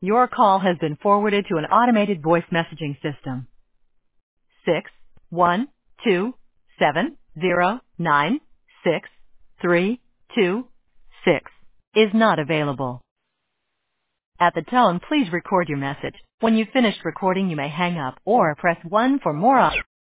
Your call has been forwarded to an automated voice messaging system. 61270963226 is not available. At the tone, please record your message. When you've finished recording, you may hang up or press 1 for more options.